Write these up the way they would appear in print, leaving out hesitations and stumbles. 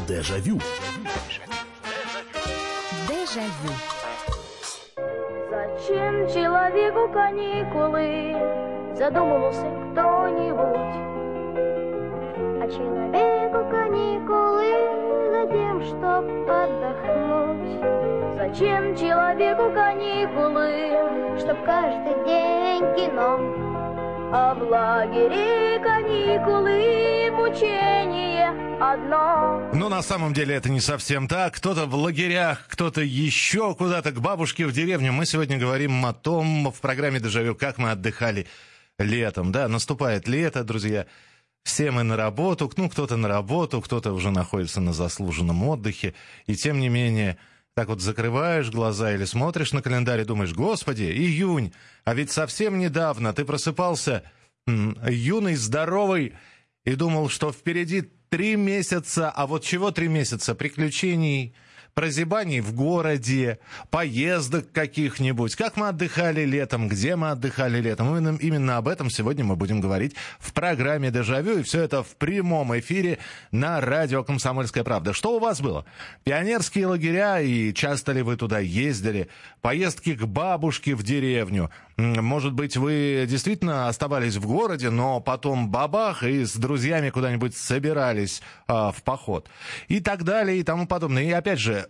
Дежавю. Дежавю. Зачем человеку каникулы? Задумался кто-нибудь. А человеку каникулы затем, чтоб отдохнуть. Зачем человеку каникулы? Чтоб каждый день кино. А в лагере каникулы мучение одно. Но на самом деле это не совсем так. Кто-то в лагерях, кто-то еще куда-то к бабушке в деревню. Мы сегодня говорим о том в программе «Дежавю», как мы отдыхали летом. Да, наступает лето, друзья. Все мы на работу. Ну, кто-то на работу, кто-то уже находится на заслуженном отдыхе. И тем не менее, так вот закрываешь глаза или смотришь на календарь и думаешь: «Господи, июнь, а ведь совсем недавно ты просыпался юный, здоровый и думал, что впереди 3 месяца, а вот чего 3 месяца? Приключений, прозябаний в городе, поездок каких-нибудь. Как мы отдыхали летом, где мы отдыхали летом. Именно об этом сегодня мы будем говорить в программе «Дежавю». И все это в прямом эфире на радио «Комсомольская правда». Что у вас было? Пионерские лагеря, и часто ли вы туда ездили? Поездки к бабушке в деревню? Может быть, вы действительно оставались в городе, но потом бабах, и с друзьями куда-нибудь собирались в поход. И так далее, и тому подобное. И опять же,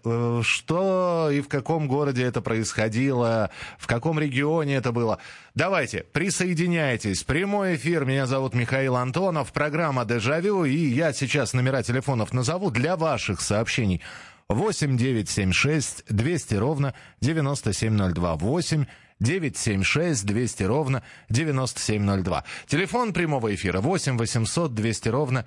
что и в каком городе это происходило, в каком регионе это было. Давайте, присоединяйтесь. Прямой эфир. Меня зовут Михаил Антонов. Программа «Дежавю». И я сейчас номера телефонов назову для ваших сообщений. 8 976 200 ровно 9702. 8 976 200 ровно 9702. Телефон прямого эфира 8 800 200 ровно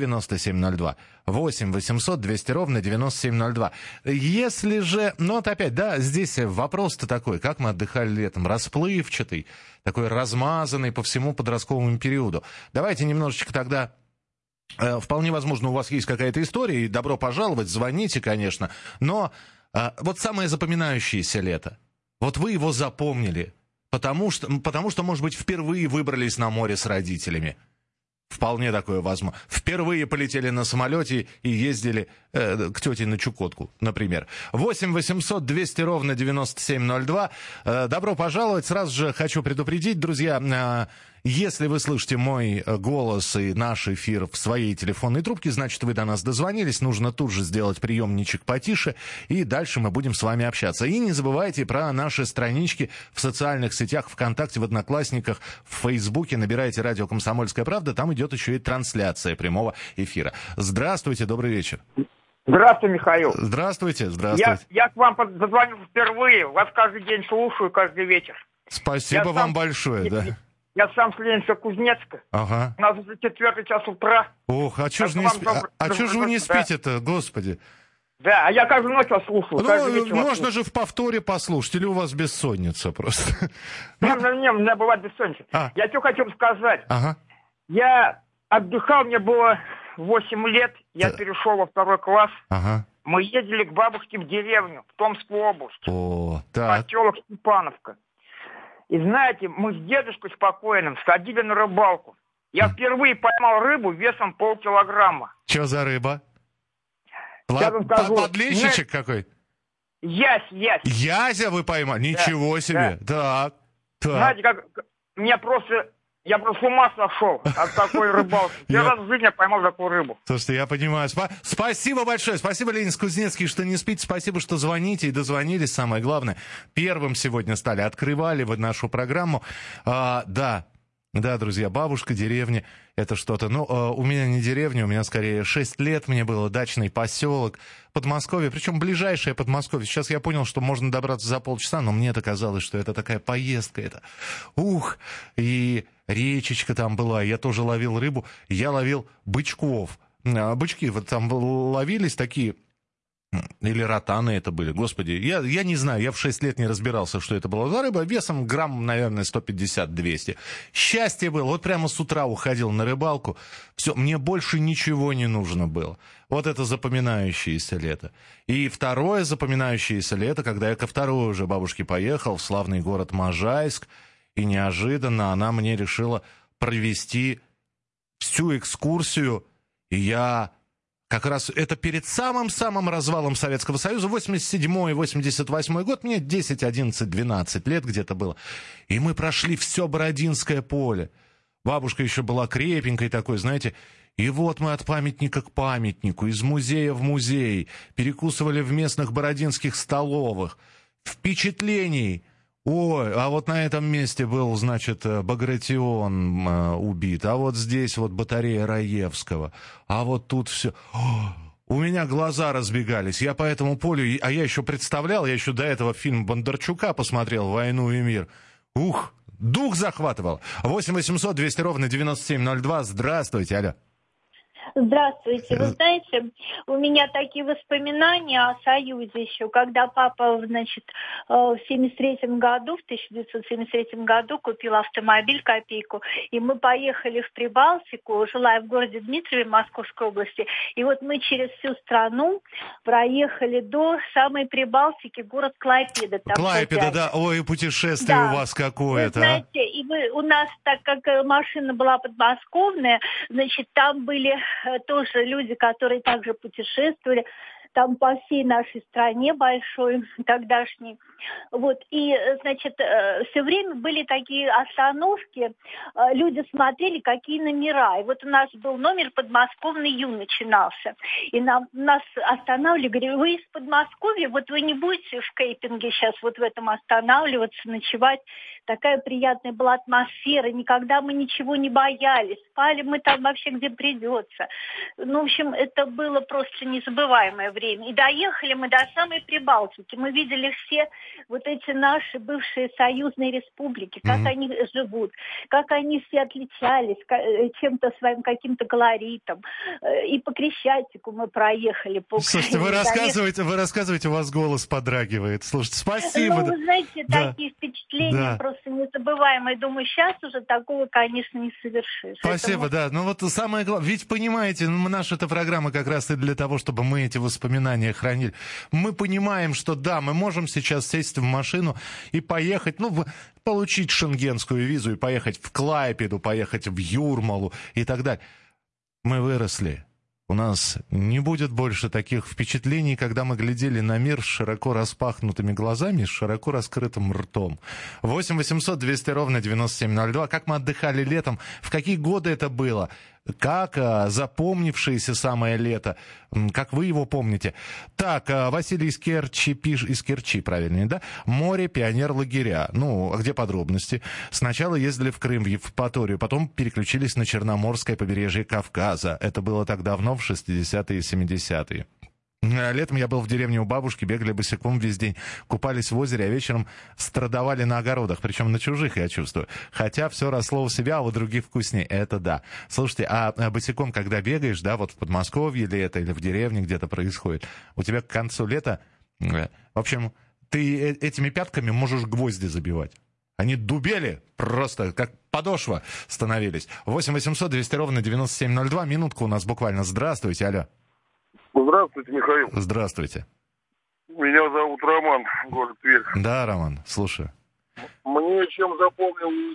9702. 8 800 200 ровно 9702. Если же... Ну вот опять, да, здесь вопрос-то такой. Как мы отдыхали летом? Расплывчатый, такой размазанный по всему подростковому периоду. Давайте немножечко тогда... Вполне возможно, у вас есть какая-то история, и добро пожаловать, звоните, конечно. Но вот самое запоминающееся лето. Вот вы его запомнили, потому что, может быть, впервые выбрались на море с родителями. Вполне такое возможно. Впервые полетели на самолете и ездили к тете на Чукотку, например. 8 800 200 ровно 9702. Добро пожаловать. Сразу же хочу предупредить, друзья, если вы слышите мой голос и наш эфир в своей телефонной трубке, значит, вы до нас дозвонились. Нужно тут же сделать приемничек потише, и дальше мы будем с вами общаться. И не забывайте про наши странички в социальных сетях, ВКонтакте, в Одноклассниках, в Фейсбуке. Набирайте «Радио Комсомольская правда», там идет еще и трансляция прямого эфира. Здравствуйте, добрый вечер. Здравствуй, Михаил. Здравствуйте, здравствуйте. Я к вам зазвонился впервые, вас каждый день слушаю, каждый вечер. Спасибо вам большое, да. Я сам с Ленинска-Кузнецка. Ага. У нас уже 4 час утра. Ох, а что же вы не спите-то, господи? Да, а я каждую ночь вас слушаю. Ну, можно же в повторе послушать, или у вас бессонница просто? Не, у меня бывает бессонница. Я что хочу сказать. Ага. Я отдыхал, мне было 8 лет, я перешел во 2 класс. Ага. Мы ездили к бабушке в деревню, в Томскую область. О, так. Поселок Степановка. И знаете, мы с дедушкой спокойным сходили на рыбалку. Я впервые поймал рыбу весом 0,5 килограмма. Что за рыба? Подлещичек какой? Ясь. Язя вы поймали? Ничего себе. Да. Так. Знаете, как я просто с ума сошел от такой рыбалки. Первый раз в жизни я поймал такую рыбу. Слушайте, я понимаю. Спасибо большое. Спасибо, Ленинск-Кузнецкий, что не спите. Спасибо, что звоните и дозвонились. Самое главное. Первым сегодня стали. Открывали вы нашу программу. Да, друзья, бабушка, деревня, это что-то. Ну, у меня не деревня, у меня скорее 6 лет мне было, дачный поселок, Подмосковье, причем ближайшее Подмосковье. Сейчас я понял, что можно добраться за полчаса, но мне-то казалось, что это такая поездка, и речечка там была, я тоже ловил рыбу, я ловил бычков. Бычки вот там ловились такие... Или ротаны это были, господи. Я не знаю, я в 6 лет не разбирался, что это была за рыба. Весом грамм, наверное, 150-200. Счастье было. Вот прямо с утра уходил на рыбалку. Все, мне больше ничего не нужно было. Вот это запоминающееся лето. И второе запоминающееся лето, когда я ко второй уже бабушке поехал в славный город Можайск. И неожиданно она мне решила провести всю экскурсию. И я... Как раз это перед самым-самым развалом Советского Союза, 87-й, 88-й год, мне 10, 11, 12 лет где-то было. И мы прошли все Бородинское поле. Бабушка еще была крепенькой такой, знаете. И вот мы от памятника к памятнику, из музея в музей, перекусывали в местных бородинских столовых. Впечатлений. Ой, а вот на этом месте был, значит, Багратион убит, а вот здесь вот батарея Раевского, а вот тут все... У меня глаза разбегались, я по этому полю... А я еще представлял, я еще до этого фильм Бондарчука посмотрел «Войну и мир». Ух, дух захватывал. 8 800 200 ровно 9702. Здравствуйте, алло. Здравствуйте. Вы знаете, у меня такие воспоминания о Союзе еще, когда папа, значит, в 1973 году купил автомобиль «Копейку», и мы поехали в Прибалтику, жила я в городе Дмитрове Московской области, и вот мы через всю страну проехали до самой Прибалтики, город Клайпеда. Клайпеда, да, ой, путешествие да. У вас какое-то. Вы знаете, и у нас, так как машина была подмосковная, значит, там были тоже люди, которые также путешествовали, там по всей нашей стране большой, тогдашней. Вот, и, значит, все время были такие остановки, люди смотрели, какие номера. И вот у нас был номер «Подмосковный Ю» начинался. И нас останавливали, говорили, вы из Подмосковья, вот вы не будете в кейпинге сейчас вот в этом останавливаться, ночевать. Такая приятная была атмосфера, никогда мы ничего не боялись. Спали мы там вообще где придется. Ну, в общем, это было просто незабываемое время. И доехали мы до самой Прибалтики. Мы видели все вот эти наши бывшие союзные республики, как они живут, как они все отличались чем-то своим каким-то колоритом. И по Крещатику мы проехали. Слушайте, вы рассказываете, у вас голос подрагивает. Слушайте, спасибо. Ну, вы знаете, такие впечатления просто незабываемые. Думаю, сейчас уже такого, конечно, не совершишь. Спасибо, да. Ну вот самое главное, ведь понимаете, наша-то программа как раз и для того, чтобы мы эти воспоминания хранили. Мы понимаем, что да, мы можем сейчас сесть в машину и поехать, получить шенгенскую визу и поехать в Клайпеду, поехать в Юрмалу и так далее. Мы выросли. У нас не будет больше таких впечатлений, когда мы глядели на мир с широко распахнутыми глазами, с широко раскрытым ртом. 8 800 200 ровно 9702. Как мы отдыхали летом? В какие годы это было? Как запомнившееся самое лето? Как вы его помните? Так, Василий из Керчи пишет, из Керчи, правильно, да? Море, пионер-лагеря. А где подробности? Сначала ездили в Крым, в Евпаторию, потом переключились на Черноморское побережье Кавказа. Это было так давно, в 60-е и 70-е. Летом я был в деревне у бабушки, бегали босиком весь день, купались в озере, а вечером страдовали на огородах, причем на чужих, я чувствую. Хотя все росло у себя, а у других вкуснее, это да. Слушайте, а босиком, когда бегаешь, да, вот в Подмосковье или в деревне где-то происходит, у тебя к концу лета, в общем, ты этими пятками можешь гвозди забивать. Они дубели просто, как подошва становились. 8 800 200 ровно 9702, минутку у нас буквально. Здравствуйте, алло. Здравствуйте, Михаил. Здравствуйте. Меня зовут Роман, город Тверь. Да, Роман, слушаю. Мне чем запомнилось,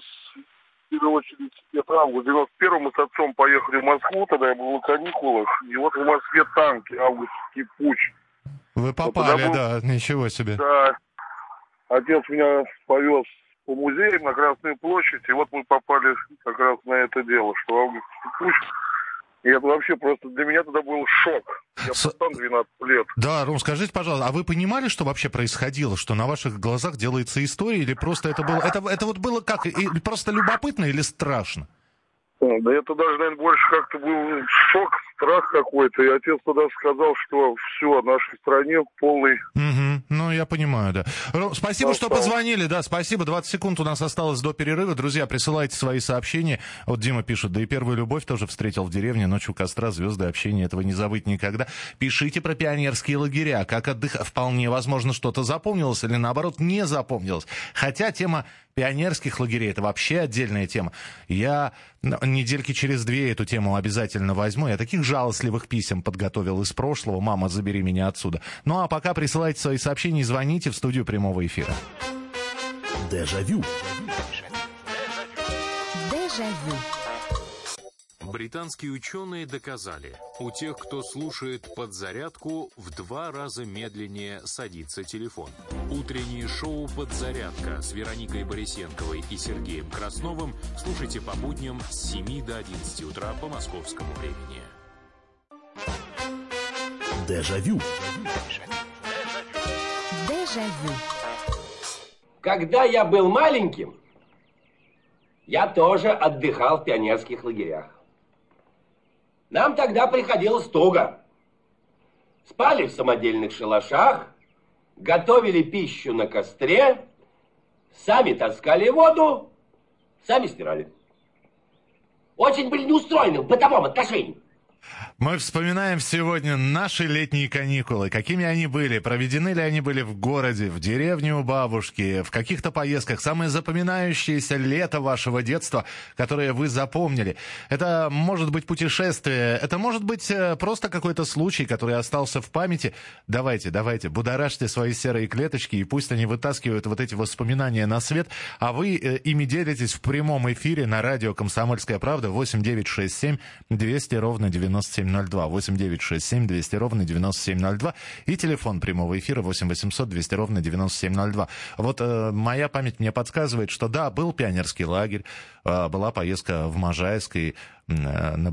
в первую очередь, это август 91-м мы с отцом поехали в Москву, тогда я был на каникулах, и вот в Москве танки, августовский путь. Вы попали, да, ничего себе. Да, отец меня повез по музеям на Красную площадь, и вот мы попали как раз на это дело, что августовский путь. И это вообще просто для меня тогда был шок. Я пацан 12 лет. Да, Ром, скажите, пожалуйста, а вы понимали, что вообще происходило? Что на ваших глазах делается история? Или просто это было... Это вот было как? Просто любопытно или страшно? Да это даже, наверное, больше как-то был шок, страх какой-то. И отец тогда сказал, что все, в нашей стране полный... Ну, я понимаю, да. Спасибо, что позвонили, да, спасибо. 20 секунд у нас осталось до перерыва. Друзья, присылайте свои сообщения. Вот Дима пишет, да и первую любовь тоже встретил в деревне, ночью у костра, звезды, общения, этого не забыть никогда. Пишите про пионерские лагеря, как отдыхать. Вполне возможно, что-то запомнилось или, наоборот, не запомнилось. Хотя тема пионерских лагерей — это вообще отдельная тема. Я недельки через 2 эту тему обязательно возьму. Я таких жалостливых писем подготовил из прошлого. Мама, забери меня отсюда. Ну а пока присылайте свои сообщения и звоните в студию прямого эфира. Дежавю. Дежавю. Британские ученые доказали, у тех, кто слушает «Подзарядку», в 2 раза медленнее садится телефон. Утреннее шоу «Подзарядка» с Вероникой Борисенковой и Сергеем Красновым слушайте по будням с 7 до 11 утра по московскому времени. Дежавю. Дежавю. Когда я был маленьким, я тоже отдыхал в пионерских лагерях. Нам тогда приходилось туго. Спали в самодельных шалашах, готовили пищу на костре, сами таскали воду, сами стирали. Очень были неустроены в бытовом отношении. Мы вспоминаем сегодня наши летние каникулы. Какими они были? Проведены ли они были в городе, в деревне у бабушки, в каких-то поездках? Самое запоминающееся лето вашего детства, которое вы запомнили. Это может быть путешествие, это может быть просто какой-то случай, который остался в памяти. Давайте, будоражьте свои серые клеточки, и пусть они вытаскивают вот эти воспоминания на свет, а вы ими делитесь в прямом эфире на радио «Комсомольская правда» 8967 200 ровно 9702. 8967 200 ровно 9702 и телефон прямого эфира 8 800 200 ровно 9702. Вот моя память мне подсказывает, что да, был пионерский лагерь, была поездка в Можайск на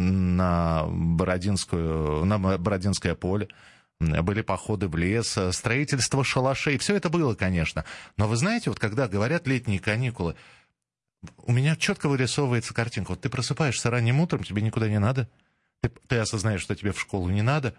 Бородинское поле. Были походы в лес, строительство шалашей. Все это было, конечно. Но вы знаете, вот когда говорят летние каникулы, у меня четко вырисовывается картинка. Вот ты просыпаешься ранним утром, тебе никуда не надо. Ты осознаешь, что тебе в школу не надо.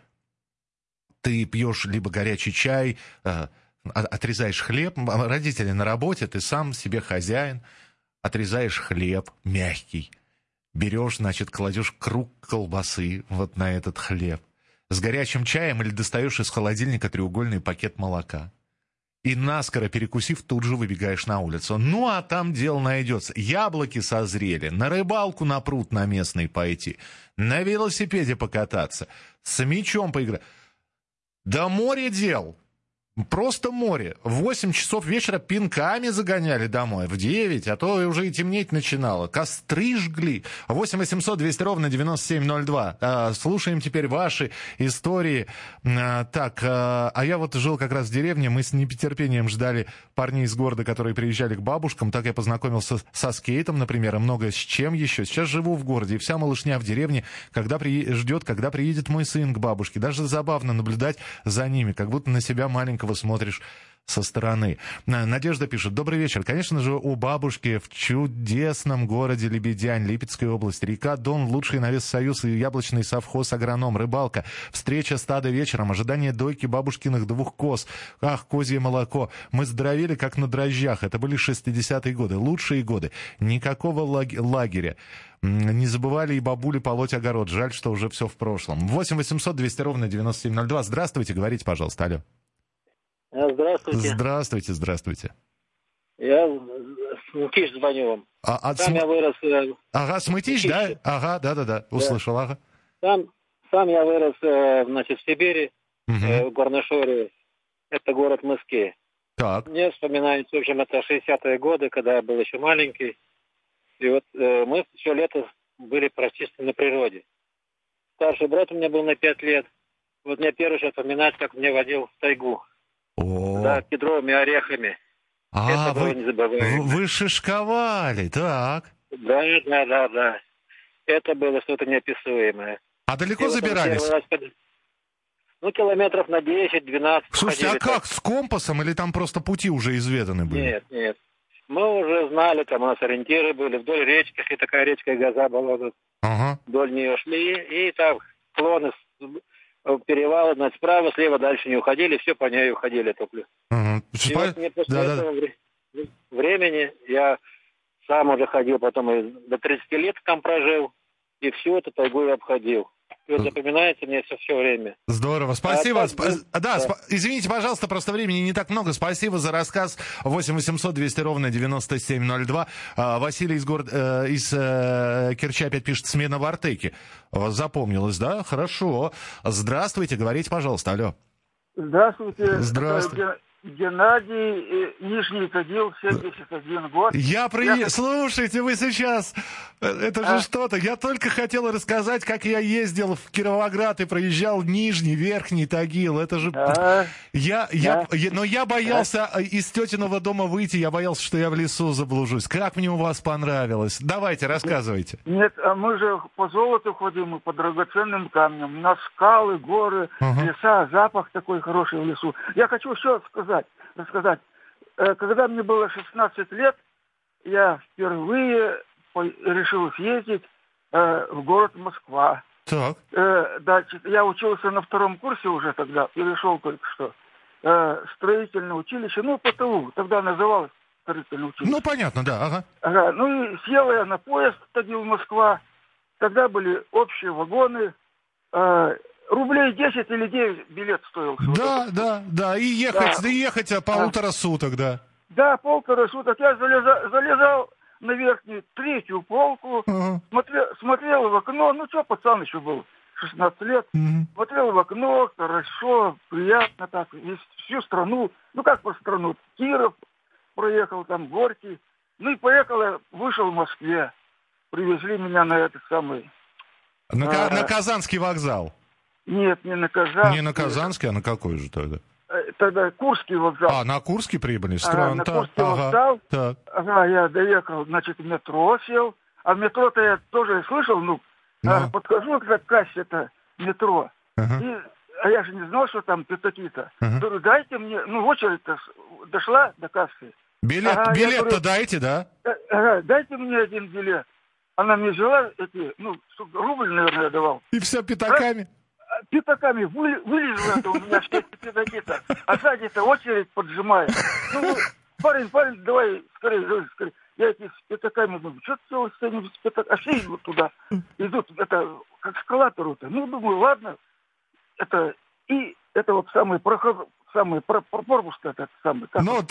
Ты пьешь либо горячий чай, отрезаешь хлеб. Родители на работе, ты сам себе хозяин. Отрезаешь хлеб мягкий. Берешь, значит, кладешь круг колбасы вот на этот хлеб. С горячим чаем или достаешь из холодильника треугольный пакет молока. И наскоро перекусив, тут же выбегаешь на улицу. Ну, а там дело найдется. Яблоки созрели, на рыбалку на пруд на местный пойти, на велосипеде покататься, с мячом поиграть. Да море дел. Просто море. В 8 часов вечера пинками загоняли домой. В 9, а то уже и темнеть начинало. Костры жгли. 8 800 200 ровно 9702. Слушаем теперь ваши истории. А я вот жил как раз в деревне. Мы с нетерпением ждали парней из города, которые приезжали к бабушкам. Так я познакомился со скейтом, например, и много с чем еще. Сейчас живу в городе, и вся малышня в деревне, когда ждет, когда приедет мой сын к бабушке. Даже забавно наблюдать за ними, как будто на себя маленького смотришь со стороны. Надежда пишет: добрый вечер. Конечно же, у бабушки в чудесном городе Лебедянь, Липецкая область. Река Дон, лучший навес-союз и яблочный совхоз, агроном, рыбалка. Встреча стада вечером, ожидание дойки бабушкиных 2 коз. Ах, козье молоко. Мы здоровели, как на дрожжах. Это были 60-е годы, лучшие годы. Никакого лагеря. Не забывали и бабули полоть огород. Жаль, что уже все в прошлом. 8 800 200 ровно 9702. Здравствуйте, говорите, пожалуйста, алло. Здравствуйте. Здравствуйте. Я с Мытищ звоню вам. Сам я вырос... Ага, с Мытищ, да? Ага, да, услышал, ага. Сам я вырос, значит, в Сибири, в Горношоре. Это город Мыски. Так. Мне вспоминается, в общем, это 60-е годы, когда я был еще маленький. И вот мы все лето были практически на природе. Старший брат у меня был на 5 лет. Вот мне первый раз вспоминать, как меня водил в тайгу. Да, кедровыми орехами. Это было незабываемо. Вы шишковали, так. Да. Это было что-то неописуемое. А далеко забирались? Километров на 10-12. Слушайте, а как, с компасом или там просто пути уже изведаны были? Нет. Мы уже знали, там у нас ориентиры были, вдоль речки, и такая речка Газа была. Ага. Вдоль нее шли, и там склоны, перевалы, значит, справа, слева, дальше не уходили, все по ней уходили только. Ага. И вот мне после этого времени я сам уже ходил, потом и до 30 лет там прожил, и всю эту тайгу я обходил. И вот запоминается мне все время. Здорово, спасибо. Извините, пожалуйста, просто времени не так много. Спасибо за рассказ. 8 800 200 ровно 9702. Василий из Керчи опять пишет: смена в Артеке. Запомнилось, да? Хорошо. Здравствуйте, говорите, пожалуйста. Алло. Здравствуйте. Геннадий, Нижний Тагил, 71 год. Слушайте, вы сейчас... Это же что-то. Я только хотел рассказать, как я ездил в Кировоград и проезжал Нижний, Верхний Тагил. Это же... Да. Но я боялся из тетиного дома выйти, я боялся, что я в лесу заблужусь. Как мне у вас понравилось? Давайте, рассказывайте. Нет, а мы же по золоту ходим, и по драгоценным камням. На скалы, горы, леса, запах такой хороший в лесу. Я хочу еще рассказать. Когда мне было 16 лет, я впервые решил съездить в город Москва. Так. Я учился на 2 курсе уже тогда, перешел только что. Строительное училище, ПТУ, тогда называлось строительное училище. Ну, понятно, да, ага. Ну и сел я на поезд Тагил-Москва. Тогда были общие вагоны. Рублей 10 или 9 билет стоил. Да. И ехать 1,5 суток, да. Да, 1,5 суток. Я залезал на верхнюю 3-ю полку, смотрел в окно. Пацан еще был, 16 лет. Смотрел в окно, хорошо, приятно так. Всю страну, как по страну, Киров проехал, там Горький. И поехал я, вышел в Москве. Привезли меня на этот самый... На Казанский вокзал. Нет, не на Казанский. Не на Казанский, а на какой же тогда? Тогда Курский вокзал. На Курский прибыли? Странно. На Курский вокзал. Так. Я доехал, в метро сел. А в метро-то я тоже слышал, подхожу к кассе, это метро. А я же не знал, что там пятаки-то. Говорю, дайте мне, очередь-то дошла до кассы. Билет-то дайте, да? Дайте мне один билет. Она мне взяла рубль, наверное, давал. И все пятаками? Пятаками вылезла это у меня все эти пятаки-то. А сзади-то очередь поджимает. Парень, давай, скорее. Я эти с пятаками думаю, что ты с пятаками? А все идут туда. Идут, это, к эскалатору-то. Думаю, ладно. Это вот самый проход, пропуск этот самый.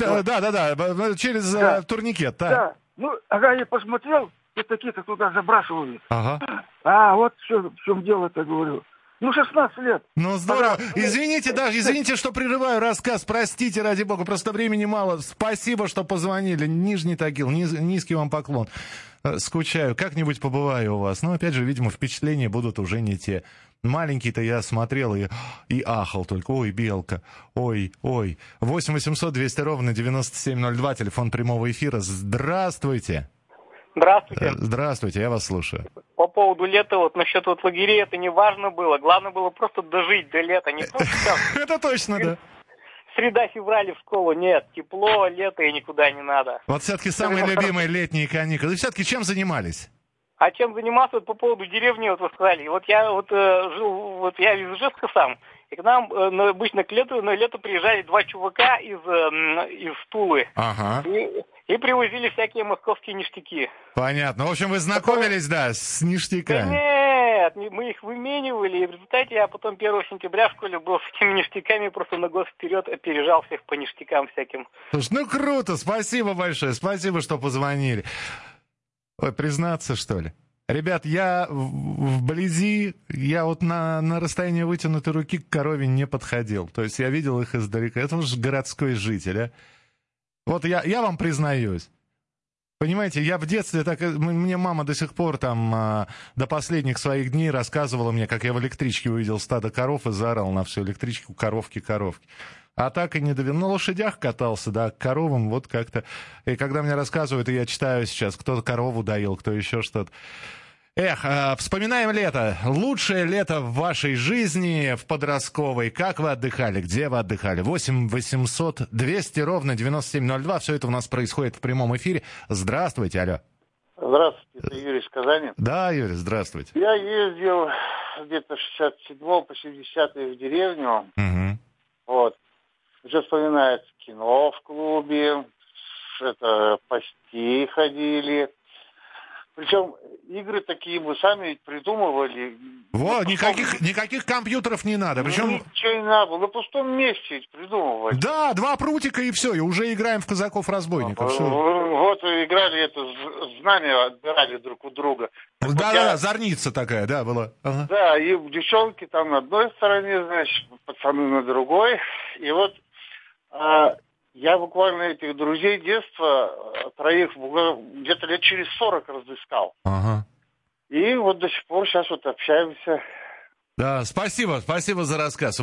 Да, через турникет, да. Я посмотрел, пятаки-то туда забрасывают. Ага. Вот в чем дело-то, говорю. 16 лет. Здорово. Извините, что прерываю рассказ. Простите, ради бога, просто времени мало. Спасибо, что позвонили. Нижний Тагил, низкий вам поклон. Скучаю. Как-нибудь побываю у вас. Опять же, видимо, впечатления будут уже не те. Маленький-то я смотрел и ахал только. Ой, белка. Ой. 8 800 200 ровно 9702. Телефон прямого эфира. Здравствуйте. Здравствуйте, я вас слушаю. По поводу лета, насчет лагерей, это не важно было. Главное было просто дожить до лета. Не просто там. Это точно, да. Среда-февраль в школу. Нет, тепло, лето и никуда не надо. Вот все-таки самые любимые летние каникулы. И все-таки чем занимались? А чем заниматься по поводу деревни, вы сказали. Я жил, я из Ижевска сам. И к нам обычно на лето приезжали 2 чувака из Тулы. Ага. И привозили всякие московские ништяки. Понятно. В общем, вы знакомились, с ништяками? Да нет, мы их выменивали, и в результате я потом 1 сентября в школе был с этими ништяками, просто на год вперед опережал всех по ништякам всяким. Слушай, круто, спасибо большое, спасибо, что позвонили. Ой, признаться, что ли? Ребят, я вблизи, я на расстоянии вытянутой руки к корове не подходил. То есть я видел их издалека. Это уж городской житель, а. Вот я вам признаюсь. Понимаете, я в детстве, мне мама до сих пор до последних своих дней рассказывала мне, как я в электричке увидел стадо коров и заорал на всю электричку: коровки. А так и не довел. На лошадях катался, да, к коровам вот как-то. И когда мне рассказывают, и я читаю сейчас, кто корову доил, кто еще что-то. Вспоминаем лето. Лучшее лето в вашей жизни, в подростковой. Как вы отдыхали? Где вы отдыхали? 8 800 200 ровно 9702. Все это у нас происходит в прямом эфире. Здравствуйте, алло. Здравствуйте, это Юрий из Казани. Да, Юрий, здравствуйте. Я ездил где-то 67-го по 70-е в деревню. Угу. Вот. Уже вспоминается кино в клубе, пасти ходили. Причем игры такие мы сами ведь придумывали. Вот, никаких компьютеров не надо. Причем... Ничего не надо было, на пустом месте ведь придумывали. Да, 2 прутика и все, и уже играем в казаков-разбойников. Вот, играли знания отбирали друг у друга. Да, зорница такая, да, была. Ага. Да, и девчонки там на одной стороне, значит, пацаны на другой. И вот Я буквально этих друзей детства, троих, где-то лет через 40 разыскал. Ага. И вот до сих пор сейчас вот общаемся. Да, спасибо за рассказ.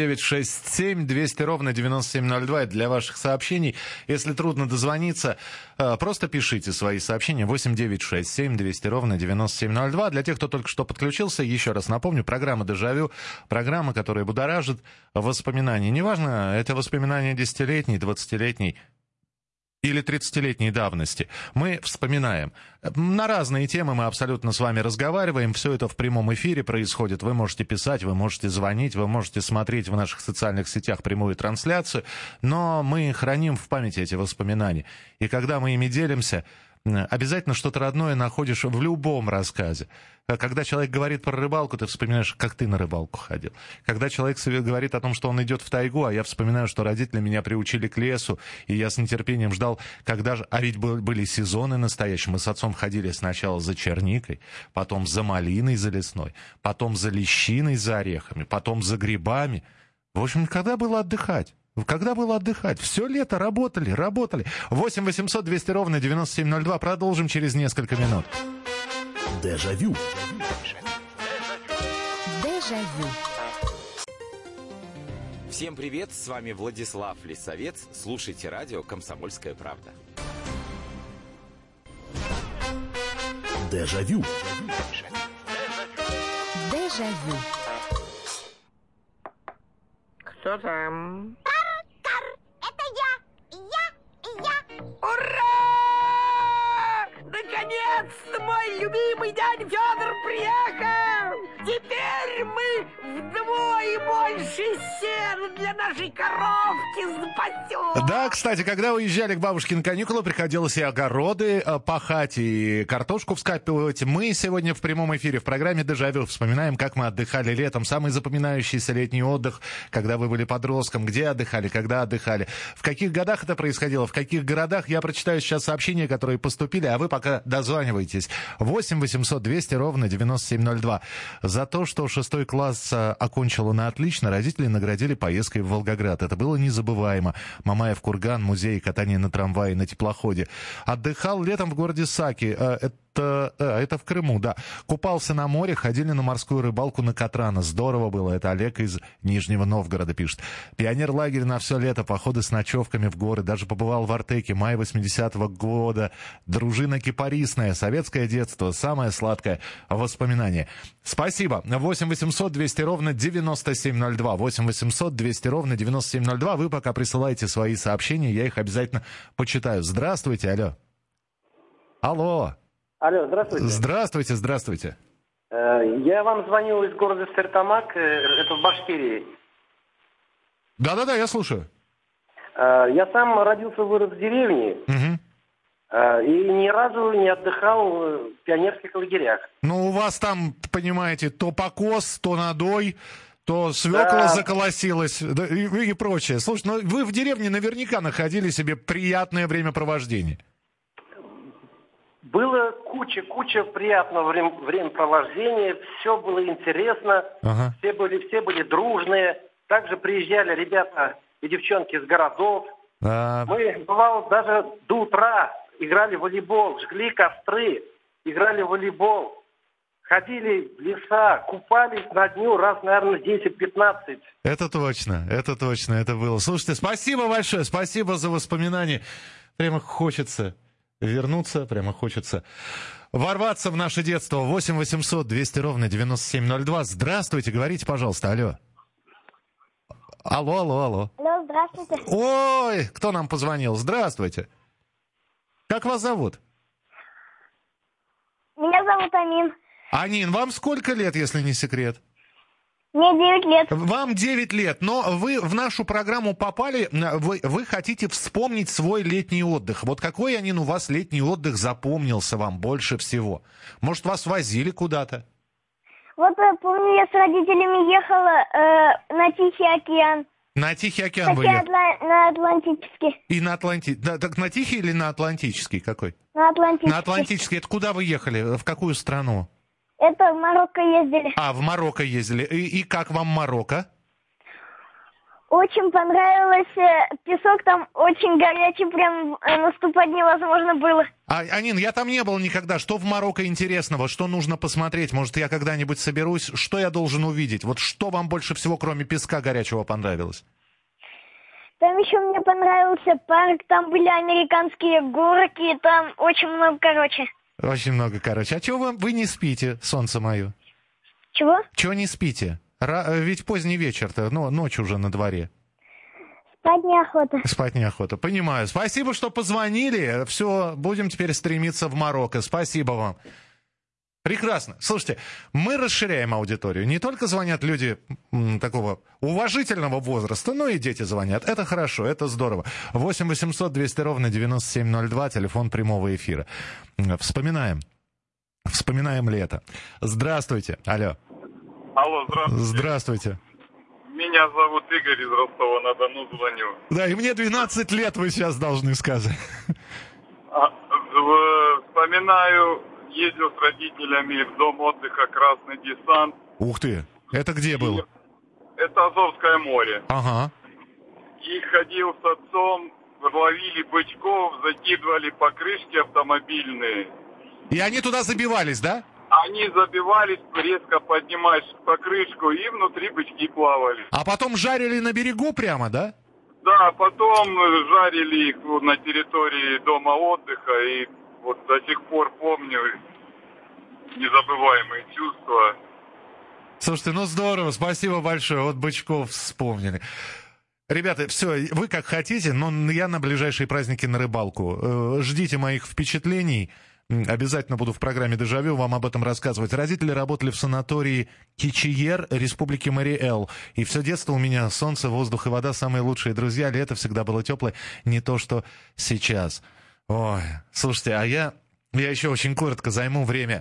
8967-200-97-02, это для ваших сообщений. Если трудно дозвониться, просто пишите свои сообщения. 8967-200-97-02. Для тех, кто только что подключился, еще раз напомню, программа «Дежавю», программа, которая будоражит воспоминания. Неважно, это воспоминания 10-летней, 20-летней или 30-летней давности. Мы вспоминаем. На разные темы мы абсолютно с вами разговариваем. Все это в прямом эфире происходит. Вы можете писать, вы можете звонить, вы можете смотреть в наших социальных сетях прямую трансляцию. Но мы храним в памяти эти воспоминания. И когда мы ими делимся, обязательно что-то родное находишь в любом рассказе. Когда человек говорит про рыбалку, ты вспоминаешь, как ты на рыбалку ходил. Когда человек говорит о том, что он идет в тайгу, а я вспоминаю, что родители меня приучили к лесу, и я с нетерпением ждал, когда же... А ведь были сезоны настоящие. Мы с отцом ходили сначала за черникой, потом за малиной, за лесной, потом за лещиной, за орехами, потом за грибами. В общем, когда было отдыхать? Когда было отдыхать? Все лето работали. 8-800-200-97-02. Продолжим через несколько минут. Дежавю. Дежавю. Всем привет, с вами Владислав Лисовец. Слушайте радио «Комсомольская правда». Дежавю. Дежавю. Кто там? Это я! Ура! Наконец-то мой любимый дядя Федор приехал! Теперь мы вдвое больше сена для нашей коровки запасем! Да, кстати, когда уезжали к бабушке на каникулы, приходилось и огороды пахать, и картошку вскапывать. Мы сегодня в прямом эфире в программе «Дежавю» вспоминаем, как мы отдыхали летом. Самый запоминающийся летний отдых, когда вы были подростком, где отдыхали, когда отдыхали. В каких годах это происходило, в каких городах. Я прочитаю сейчас сообщения, которые поступили, а вы пока дозванивайтесь. 8-800-200-97-02. За то, что 6 класс окончила на отлично, родители наградили поездкой в Волгоград. Это было незабываемо. Мамаев курган, музей, катание на трамвае, на теплоходе. Отдыхал летом в городе Саки. Это в Крыму, да. Купался на море, ходили на морскую рыбалку на Катрана. Здорово было. Это Олег из Нижнего Новгорода пишет. Пионер-лагерь на все лето, походы с ночевками в горы. Даже побывал в Артеке, май 80-го года. Дружина кипарисная, советское детство, самое сладкое воспоминание. Спасибо. 8-800-200-97-02. 8-800-200-97-02. Вы пока присылайте свои сообщения, я их обязательно почитаю. Здравствуйте, алло. Алло. Алло, здравствуйте. Здравствуйте. Я вам звонил из города Стерлитамак, это в Башкирии. Да, я слушаю. Я сам родился, вырос в деревне, и ни разу не отдыхал в пионерских лагерях. Ну, у вас там, понимаете, то покос, то надой, то свекла заколосилась и прочее. Слушай, ну вы в деревне наверняка находили себе приятное времяпровождение. Было куча приятного времяпровождения, все было интересно, все были дружные. Также приезжали ребята и девчонки из городов. Мы, бывало, даже до утра играли в волейбол, жгли костры, играли в волейбол, ходили в леса, купались на дню раз, наверное, 10-15. Это точно, это было. Слушайте, спасибо большое, спасибо за воспоминания. Прямо хочется вернуться, прямо хочется ворваться в наше детство. 8-800-200-97-02. Здравствуйте, говорите, пожалуйста, алло. Алло. Алло, здравствуйте. Ой, кто нам позвонил? Здравствуйте. Как вас зовут? Меня зовут Анин. Анин, вам сколько лет, если не секрет? Мне 9 лет. Вам 9 лет, но вы в нашу программу попали, вы хотите вспомнить свой летний отдых. Вот какой, Анин, у вас летний отдых запомнился вам больше всего? Может, вас возили куда-то? Вот я помню, я с родителями ехала на Тихий океан. На Тихий океан вы ехали? На Атлантический. И на Атлантический. Так на Тихий или на Атлантический какой? На Атлантический. На Атлантический. Это куда вы ехали? В какую страну? Это в Марокко ездили. В Марокко ездили. И как вам Марокко? очень понравилось. Песок там очень горячий, прям наступать невозможно было. Анин, я там не был никогда. Что в Марокко интересного? Что нужно посмотреть? Может, я когда-нибудь соберусь? Что я должен увидеть? Вот что вам больше всего, кроме песка горячего, понравилось? Там еще мне понравился парк, там были американские горки, там очень много, Очень много, А чего вы не спите, солнце мое? Чего? Чего не спите? Ведь поздний вечер-то, ночь уже на дворе. Спать неохота. Спать неохота, понимаю. Спасибо, что позвонили. Все, будем теперь стремиться в Марокко. Спасибо вам. Прекрасно. Слушайте, мы расширяем аудиторию. Не только звонят люди такого уважительного возраста, но и дети звонят. Это хорошо, это здорово. 8 800 200 ровно 9702, телефон прямого эфира. Вспоминаем лето. Здравствуйте. Алло. Алло, здравствуйте. Здравствуйте. Меня зовут Игорь из Ростова-на-Дону, звоню. Да, и мне 12 лет вы сейчас должны сказать. Вспоминаю, ездил с родителями в дом отдыха «Красный десант». Ух ты, это где было? Это Азовское море. Ага. И ходил с отцом, ловили бычков, закидывали покрышки автомобильные. И они туда забивались, да? Они забивались, резко поднимаешь покрышку, и внутри бычки плавали. А потом жарили на берегу прямо, да? Да, потом жарили их на территории дома отдыха, и вот до сих пор помню незабываемые чувства. Слушайте, здорово, спасибо большое, вот бычков вспомнили. Ребята, все, вы как хотите, но я на ближайшие праздники на рыбалку. Ждите моих впечатлений. Обязательно буду в программе «Дежавю» вам об этом рассказывать. Родители работали в санатории Кичиер, Республики Мариэл. И все детство у меня солнце, воздух и вода самые лучшие друзья. Лето всегда было теплое, не то что сейчас. Ой, слушайте, а я еще очень коротко займу время.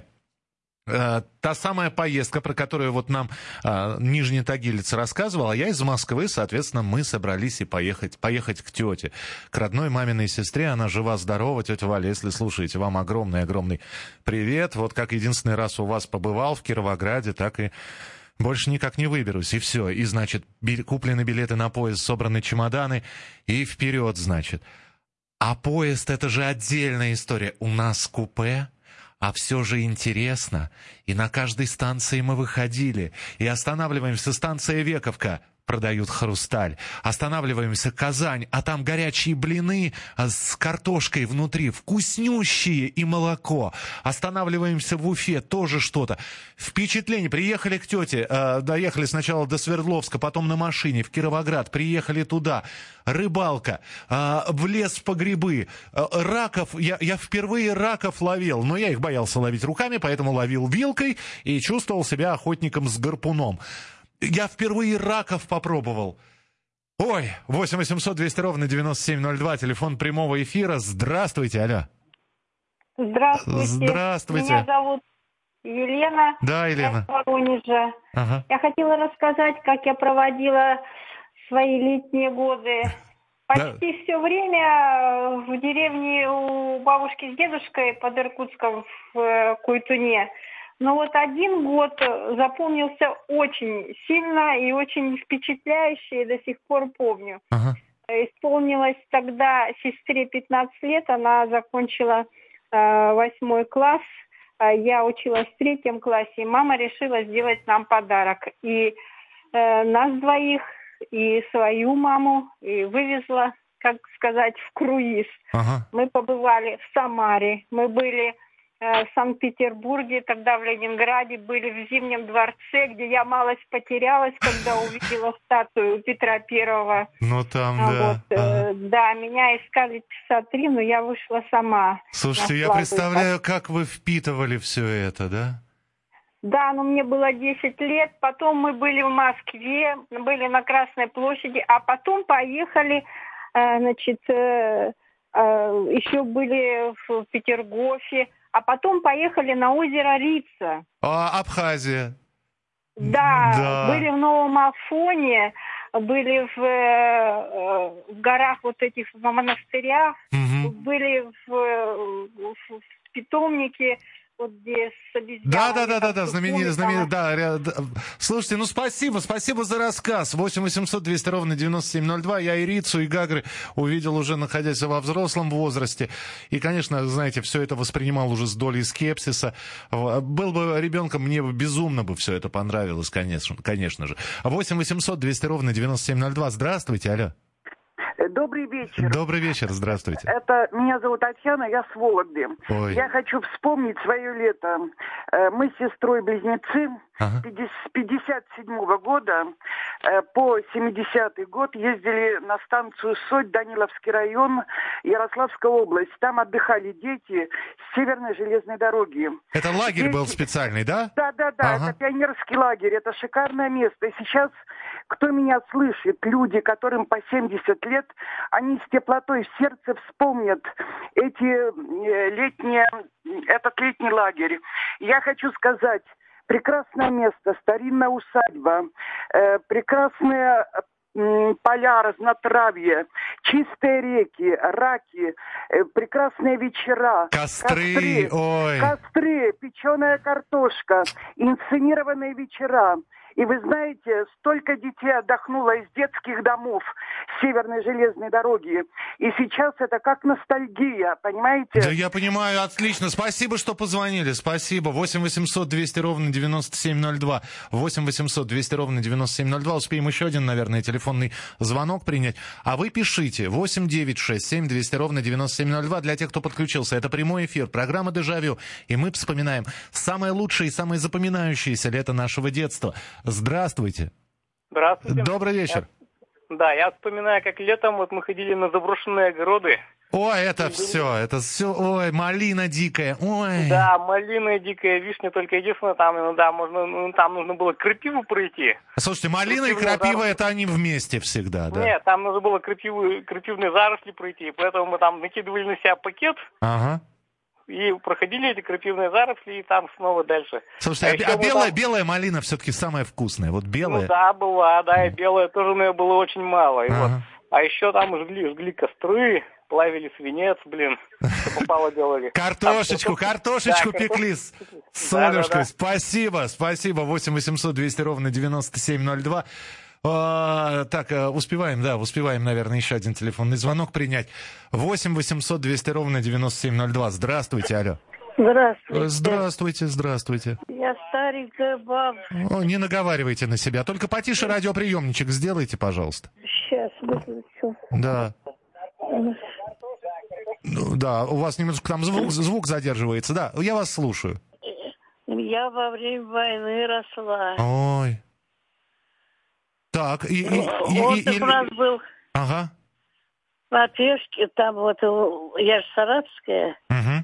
Та самая поездка, про которую вот нам Нижний Тагилец рассказывал, а я из Москвы, соответственно, мы собрались и поехать к тете, к родной маминой сестре. Она жива-здорова, тетя Валя, если слушаете, вам огромный-огромный привет. Вот как единственный раз у вас побывал в Кировограде, так и больше никак не выберусь. И все. И, значит, куплены билеты на поезд, собраны чемоданы, и вперед, значит. А поезд — это же отдельная история. У нас купе... А все же интересно. И на каждой станции мы выходили. И останавливаемся, станция Вековка. Продают хрусталь. Останавливаемся, Казань, а там горячие блины с картошкой внутри, вкуснющие, и молоко. Останавливаемся в Уфе, тоже что-то. Впечатление. Приехали к тете, доехали сначала до Свердловска, потом на машине в Кировоград, приехали туда. Рыбалка, в лес по грибы, раков. Я впервые раков ловил, но я их боялся ловить руками, поэтому ловил вилкой и чувствовал себя охотником с гарпуном. Я впервые раков попробовал. Ой, 8 800 200 ровно 9702, телефон прямого эфира. Здравствуйте, алло. Здравствуйте. Здравствуйте. Меня зовут Елена. Да, Елена. Я из Воронежа. Ага. Я хотела рассказать, как я проводила свои летние годы. Почти все время в деревне у бабушки с дедушкой под Иркутском в Куйтуне. Но вот один год запомнился очень сильно и очень впечатляюще, и до сих пор помню. Ага. Исполнилось тогда сестре 15 лет, она закончила 8 класс, я училась в 3 классе, и мама решила сделать нам подарок. И нас двоих, и свою маму, и вывезла, как сказать, в круиз. Ага. Мы побывали в Самаре, мы были... в Санкт-Петербурге, тогда в Ленинграде, были в Зимнем дворце, где я малость потерялась, когда увидела статую Петра Первого. Ну там, да. Да, меня искали часа 3, но я вышла сама. Слушайте, я представляю, как вы впитывали все это, да? Да, но мне было 10 лет. Потом мы были в Москве, были на Красной площади, а потом поехали, значит, еще были в Петергофе. А потом поехали на озеро Рица. Абхазия. Да, были в Новом Афоне, были в горах вот этих, в монастырях, были в питомнике, вот где с обезьянами. Да, знаменитый, да. Слушайте, ну спасибо за рассказ. 8 800 200 ровно 9702. Я и Рицу, и Гагры увидел уже, находясь во взрослом возрасте. И, конечно, знаете, все это воспринимал уже с долей скепсиса. Был бы ребенком, мне бы безумно бы все это понравилось, конечно же. 8 800 200 ровно 9702. Здравствуйте, алло. Добрый вечер. Добрый вечер, здравствуйте. Меня зовут Татьяна, я с Вологды. Ой. Я хочу вспомнить свое лето. Мы с сестрой-близнецы с 57-го года по 70-й год ездили на станцию Соть, Даниловский район, Ярославская область. Там отдыхали дети с Северной железной дороги. Это лагерь был специальный, да? Да, это пионерский лагерь, это шикарное место. И сейчас, кто меня слышит, люди, которым по 70 лет, они с теплотой в сердце вспомнят этот летний лагерь. Я хочу сказать, прекрасное место, старинная усадьба, прекрасные поля, разнотравье, чистые реки, раки, прекрасные вечера. Костры, печеная картошка, инсценированные вечера. И вы знаете, столько детей отдохнуло из детских домов Северной железной дороги. И сейчас это как ностальгия, понимаете? Да я понимаю, отлично. Спасибо, что позвонили. Спасибо. 8 800 200 ровно 9702. 8 800 200 ровно 9702. Успеем еще один, наверное, телефонный звонок принять. А вы пишите 8 967 200 ровно 9702 для тех, кто подключился. Это прямой эфир, программа «Дежавю». И мы вспоминаем самое лучшее и самое запоминающееся лето нашего детства. Здравствуйте. Здравствуйте. Добрый вечер. Я вспоминаю, как летом мы ходили на заброшенные огороды. Ой, это все, ой, малина дикая, ой. Да, малина дикая, вишня, только единственное, там нужно было крапиву пройти. Слушайте, малина и крапива, это они вместе всегда, да? Нет, там нужно было крапивные заросли пройти, поэтому мы там накидывали на себя пакет. Ага. И проходили эти крапивные заросли, и там снова дальше. Слушайте, белая малина все-таки самая вкусная, вот белая. Ну да, была, и белая тоже, но ее было очень мало. И а еще там жгли костры, плавили свинец, что попало делали. Картошечку пекли с солюшкой. Спасибо. 8 800 200 ровно 9702. Так, успеваем, наверное, еще один телефонный звонок принять. 8 800 200 ровно 9702. Здравствуйте, алло. Здравствуйте. Я старенькая баба. Не наговаривайте на себя. Только потише радиоприемничек сделайте, пожалуйста. Сейчас выключу. Да. Да, у вас немножко там звук задерживается. Да, я вас слушаю. Я во время войны росла. Ой. Так, отдых у нас был на Пешке, там я же Саратовская.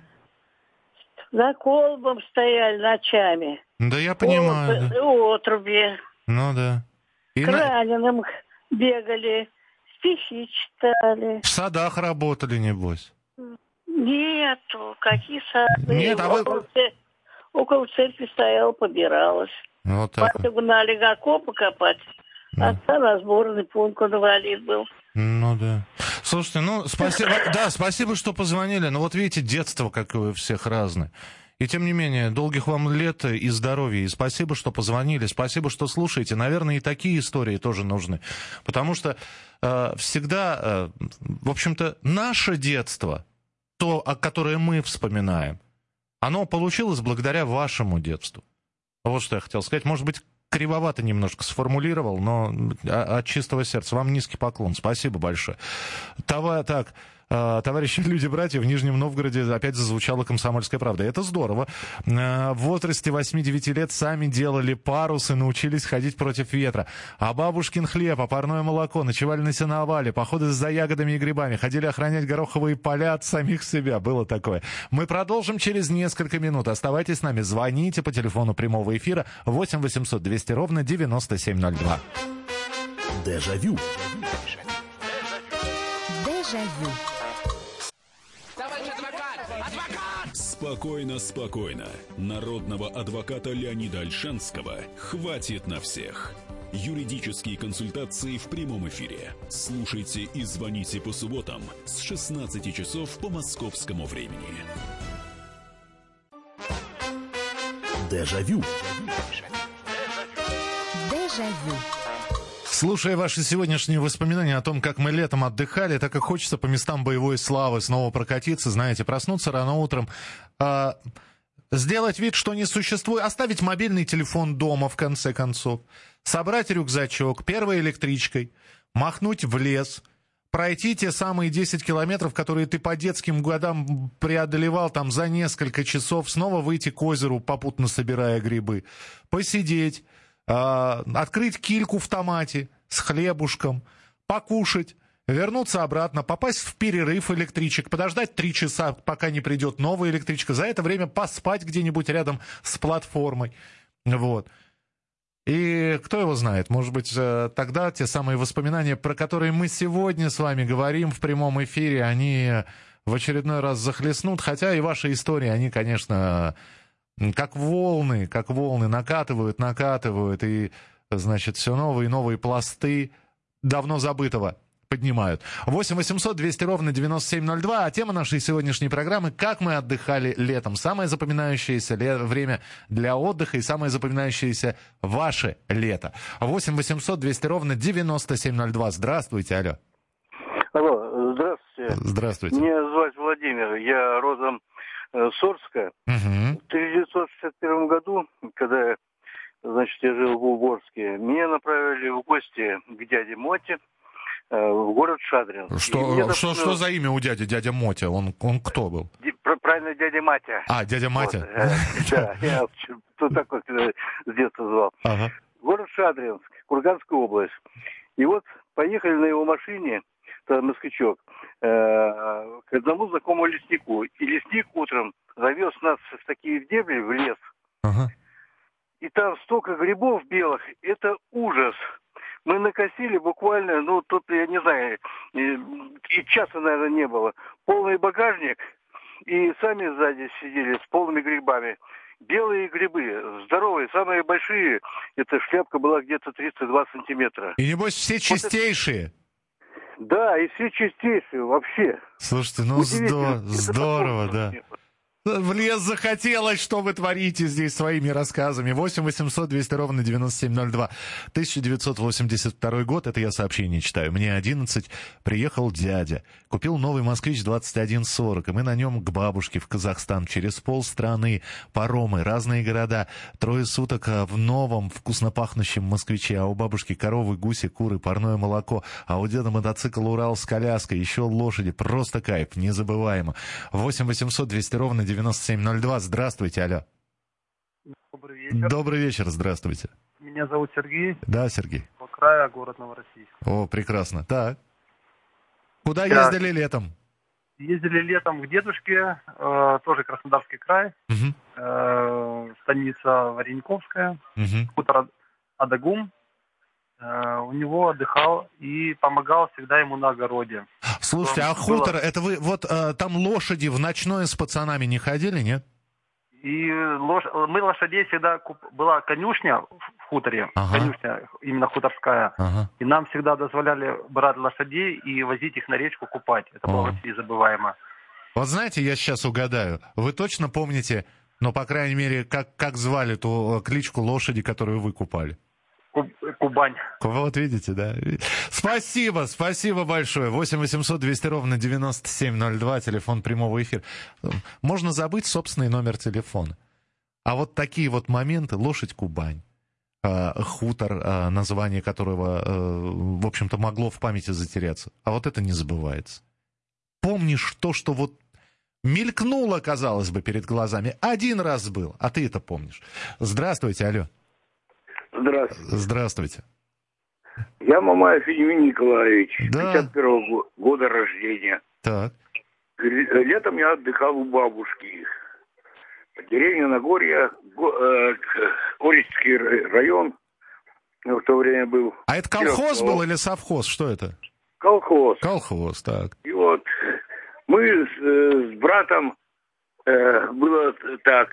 За колбом стояли ночами. Да, я понимаю. Отруби. Ну да. К раненым бегали, стихи читали. В садах работали, небось? Нету, какие сады? Нет, около церкви стояла, побиралась. Вот так. Потом гнали окопы копать. Отца разборный пункт инвалид был. Ну да. Слушайте, спасибо, что позвонили. Но вот видите, детство какое у всех разное. И тем не менее, долгих вам лет и здоровья. И спасибо, что позвонили. Спасибо, что слушаете. Наверное, и такие истории тоже нужны. Потому что всегда, в общем-то, наше детство, то, которое мы вспоминаем, оно получилось благодаря вашему детству. Вот что я хотел сказать. Может быть, кривовато немножко сформулировал, но от чистого сердца. Вам низкий поклон. Спасибо большое. Товарищи, люди-братья, в Нижнем Новгороде опять зазвучала «Комсомольская правда». Это здорово. В возрасте 8-9 лет сами делали парусы, научились ходить против ветра. А бабушкин хлеб, парное молоко, ночевали на сеновале, походы за ягодами и грибами, ходили охранять гороховые поля от самих себя. Было такое. Мы продолжим через несколько минут. Оставайтесь с нами, звоните по телефону прямого эфира 8 800 200 ровно 9702. Дежавю. Дежавю. Спокойно. Народного адвоката Леонида Ольшанского хватит на всех. Юридические консультации в прямом эфире. Слушайте и звоните по субботам с 16 часов по московскому времени. Дежавю. Дежавю. Слушая ваши сегодняшние воспоминания о том, как мы летом отдыхали, так и хочется по местам боевой славы снова прокатиться, знаете, проснуться рано утром, сделать вид, что не существует, оставить мобильный телефон дома, в конце концов, собрать рюкзачок, первой электричкой, махнуть в лес, пройти те самые 10 километров, которые ты по детским годам преодолевал там за несколько часов, снова выйти к озеру, попутно собирая грибы, посидеть, открыть кильку в томате с хлебушком, покушать, вернуться обратно, попасть в перерыв электричек, подождать 3 часа, пока не придет новая электричка, за это время поспать где-нибудь рядом с платформой. Вот. И кто его знает, может быть, тогда те самые воспоминания, про которые мы сегодня с вами говорим в прямом эфире, они в очередной раз захлестнут, хотя и ваши истории, они, конечно, как волны накатывают, и, значит, все новые и новые пласты давно забытого поднимают. 8 800 200 ровно 9702. А тема нашей сегодняшней программы — как мы отдыхали летом. Самое запоминающееся время для отдыха и самое запоминающееся ваше лето. 8 800 200 ровно 9702. Здравствуйте, алло. Алло, здравствуйте. Здравствуйте. Меня зовут Владимир, я родом с Орска. В 1961 году, когда, значит, я жил в Уборске, меня направили в гости к дяде Моте в город Шадрин. Что за имя у дядя Мотя? Он кто был? Правильно, дядя Матя. А, дядя Матя. Да, я тут так вот с детства звал. Город Шадринск, Курганская область. И вот поехали на его машине, москвичок, к одному знакомому леснику. И лесник утром завез нас в такие дебри, в лес. И там столько грибов белых, это ужас. Мы накосили буквально, тут, я не знаю, и часа, наверное, не было. Полный багажник, и сами сзади сидели с полными грибами. Белые грибы, здоровые, самые большие. Эта шляпка была где-то 32 сантиметра. И небось все чистейшие? Да, и все чистейшие вообще. Слушайте, здорово, да. В лес захотелось, что вы творите здесь своими рассказами. 8 800 200 ровно 9702. 1982 год, это я сообщение читаю. Мне 11, приехал дядя. Купил новый «Москвич-2140», и мы на нем к бабушке в Казахстан. Через полстраны, паромы, разные города. 3 суток в новом вкусно пахнущем «Москвиче». А у бабушки коровы, гуси, куры, парное молоко. А у деда мотоцикл «Урал» с коляской, еще лошади. Просто кайф, незабываемо. 8 800 200 ровно 9702. Здравствуйте, алло. Добрый вечер. Добрый вечер, здравствуйте. Меня зовут Сергей. Да, Сергей. По краю, город Новороссийск. О, прекрасно. Так. Куда ездили летом? Ездили летом к дедушке, тоже Краснодарский край, станица Вареньковская, хутор Адагум. У него отдыхал и помогал всегда ему на огороде. Слушайте, а хутор, это вы, вот там лошади в ночное с пацанами не ходили, нет? И мы лошадей всегда... Была конюшня в хуторе, конюшня именно хуторская, и нам всегда дозволяли брать лошадей и возить их на речку купать. Это было вообще незабываемо. Вот знаете, я сейчас угадаю, вы точно помните, ну, по крайней мере, как звали ту кличку лошади, которую вы купали? Кубань. Вот видите, да. Спасибо большое. 8 800 200 ровно 9702, телефон прямого эфира. Можно забыть собственный номер телефона. А вот такие вот моменты, лошадь Кубань, хутор, название которого, в общем-то, могло в памяти затеряться. А вот это не забывается. Помнишь то, что вот мелькнуло, казалось бы, перед глазами. Один раз был, а ты это помнишь. Здравствуйте, алло. Здравствуйте. Здравствуйте. Я Мамаев Евгений Николаевич, 51-го года рождения. Так. Летом я отдыхал у бабушки. Деревня Нагорье, Оречский район в то время был. А это колхоз был или совхоз? Что это? Колхоз. Колхоз, так. И вот мы с братом, было так,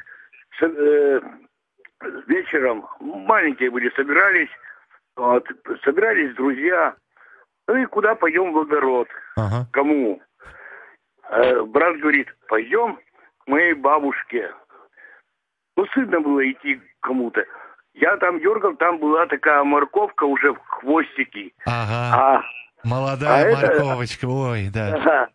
вечером, маленькие были, собирались друзья, ну и куда пойдем в огород, кому? Брат говорит, пойдем к моей бабушке. Ну, стыдно было идти к кому-то. Я там дергал, там была такая морковка уже в хвостике. Ага. Молодая морковочка, ой, да.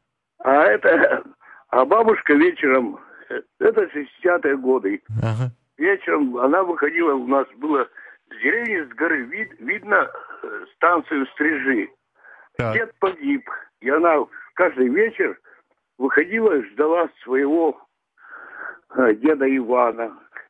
А бабушка вечером, это 60-е годы, вечером она выходила, у нас было с деревни, с горы, видно станцию Стрижи. Так. Дед погиб, и она каждый вечер выходила и ждала своего деда Ивана,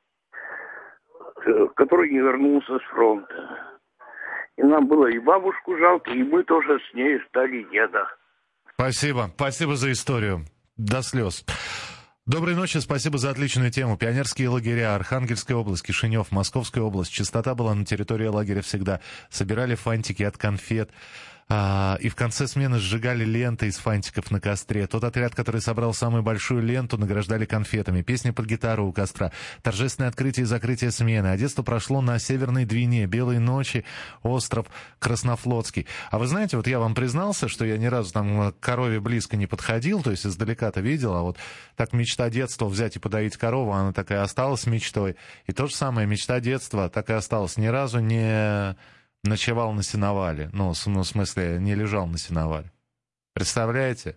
который не вернулся с фронта. И нам было и бабушку жалко, и мы тоже с ней ждали деда. Спасибо за историю. До слез. Доброй ночи, спасибо за отличную тему. Пионерские лагеря, Архангельская область, Кишинев, Московская область. Чистота была на территории лагеря всегда. Собирали фантики от конфет. И в конце смены сжигали ленты из фантиков на костре. Тот отряд, который собрал самую большую ленту, награждали конфетами. Песни под гитару у костра. Торжественное открытие и закрытие смены. А детство прошло на Северной Двине. Белые ночи, остров Краснофлотский. А вы знаете, вот я вам признался, что я ни разу там к корове близко не подходил, то есть издалека-то видел, а вот так мечта детства взять и подоить корову, она такая осталась мечтой. И то же самое, мечта детства так и осталась. Ни разу не ночевал на сеновале. Ну, в смысле, не лежал на сеновале. Представляете?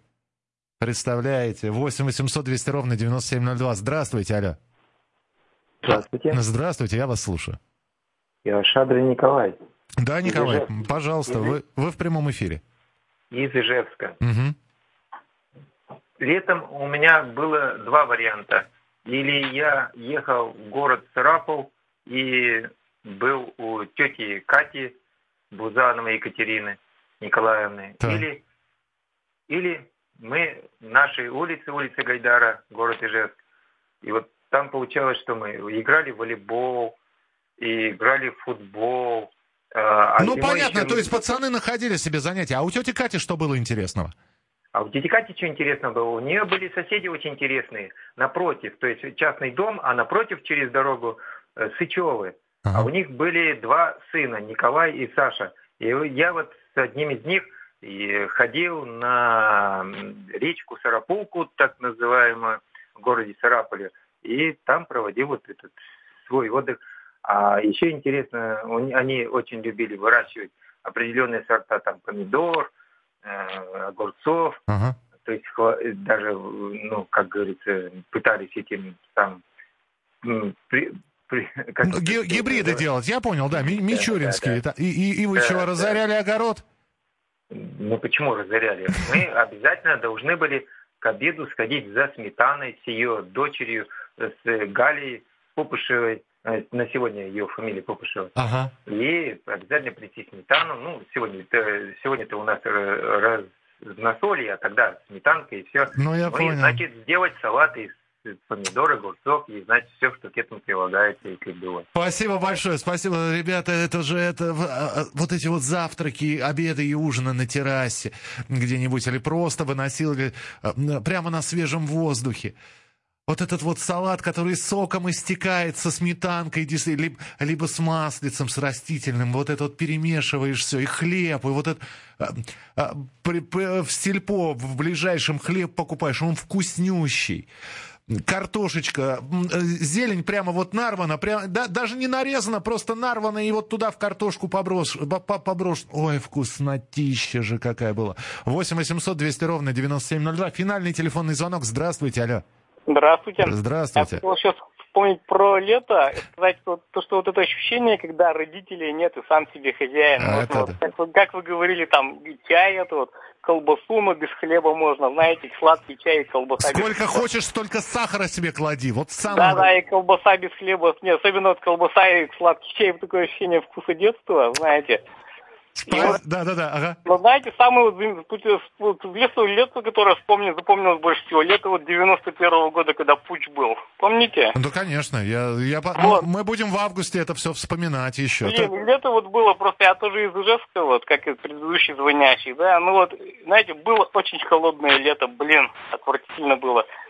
8 800 200 ровно 9702. Здравствуйте, алло. Здравствуйте. Здравствуйте, я вас слушаю. Я Шадрин Николай. Да, Николай, пожалуйста, вы в прямом эфире. Из Ижевска. Угу. Летом у меня было два варианта. Или я ехал в город Сарапул и был у тети Кати Бузановой Екатерины Николаевны. Так. Или мы нашей улице Гайдара, город Ижевск. И вот там получалось, что мы играли в волейбол, и играли в футбол. Ну, понятно, то есть пацаны находили себе занятия. А у тети Кати что было интересного? А у тети Кати что интересного было? У нее были соседи очень интересные. Напротив, то есть частный дом, а напротив через дорогу Сычевы. А у них были два сына, Николай и Саша. И я вот с одним из них и ходил на речку Сарапулку, так называемую, в городе Сарапуле. И там проводил вот этот свой отдых. А еще интересно, они очень любили выращивать определенные сорта, там, помидор, огурцов. То есть даже, ну, как говорится, пытались этим там... гибриды делать, я понял, да, мичуринские. Да. И вы чего, разоряли огород? Ну, почему разоряли? Мы обязательно должны были к обеду сходить за сметаной с ее дочерью, с Галей Пупышевой, на сегодня ее фамилия Пупышева. И обязательно прийти сметану. Ну, сегодня-то у нас разносолье, а тогда сметанка и все. Ну, я понял. Значит, сделать салат из помидоры, огурцов и знать все, что к этому прилагается, если было. Спасибо большое, спасибо, ребята. Это вот эти вот завтраки, обеды и ужины на террасе где-нибудь, или просто выносили прямо на свежем воздухе. Вот этот вот салат, который соком истекает со сметанкой, либо с маслицем, с растительным, вот это вот перемешиваешь все, и хлеб, и вот это... в сельпо в ближайшем хлеб покупаешь, он вкуснющий. Картошечка, зелень прямо вот нарвана, прямо, да, даже не нарезана, просто нарвана, и вот туда в картошку поброшь. Ой, вкуснотища же какая была. 8 800 200 ровно 9702. Финальный телефонный звонок. Здравствуйте, алло. Здравствуйте. Здравствуйте. Я хотел сейчас вспомнить про лето, сказать, то, что вот это ощущение, когда родителей нет и сам себе хозяин. Как вы говорили, там чай, это вот колбасу, но без хлеба можно, знаете, сладкий чай и колбаса. Сколько хочешь, столько сахара себе клади. Вот сам. Да, и колбаса без хлеба. Не, особенно вот колбаса и сладкий чай, такое ощущение вкуса детства, знаете. Да, ага. Но знаете, самое лето, которое запомнилось больше всего, лето вот 91-го года, когда путч был. Помните? Ну, конечно. Мы будем в августе это все вспоминать еще. Лето вот было просто, я тоже из Ижевска, вот, как и предыдущий звонящий, да. Ну вот, знаете, было очень холодное лето, отвратительно было.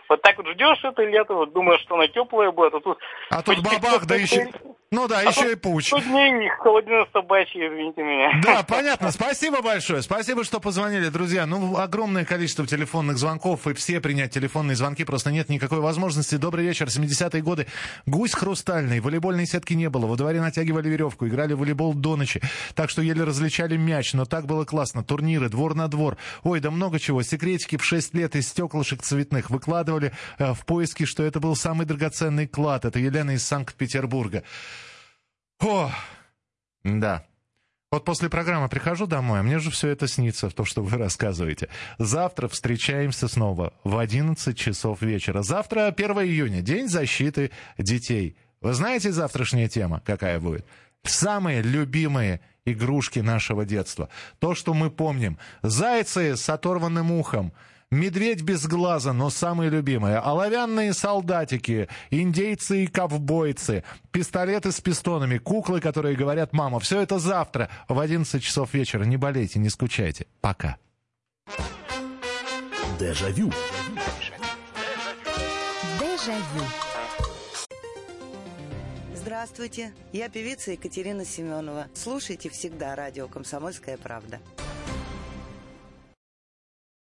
Вот так вот ждешь это лето, вот думаешь, что оно теплое будет, а тут бабах, да еще... Ну да, еще и пуч. 100 дней холодина собачья, извините меня. Да, понятно. Спасибо большое. Спасибо, что позвонили, друзья. Ну, огромное количество телефонных звонков, и все принять телефонные звонки просто нет никакой возможности. Добрый вечер. 70-е годы. Гусь хрустальный. Волейбольной сетки не было. Во дворе натягивали веревку. Играли в волейбол до ночи. Так что еле различали мяч. Но так было классно. Турниры, двор на двор. Ой, да много чего. Секретики в 6 лет из стеклышек цветных выкладывали в поиске, что это был самый драгоценный клад. Это Елена из Санкт-Петербурга. О, да. Вот после программы прихожу домой, а мне же все это снится, то, что вы рассказываете. Завтра встречаемся снова в 11 часов вечера. Завтра 1 июня, День защиты детей. Вы знаете, завтрашняя тема какая будет? Самые любимые игрушки нашего детства. То, что мы помним. Зайцы с оторванным ухом. Медведь без глаза, но самые любимые. Оловянные солдатики, индейцы и ковбойцы, пистолеты с пистонами, куклы, которые говорят «мама». Все это завтра в 11 часов вечера. Не болейте, не скучайте. Пока. Дежавю. Дежавю. Здравствуйте, я певица Екатерина Семенова. Слушайте всегда радио «Комсомольская правда».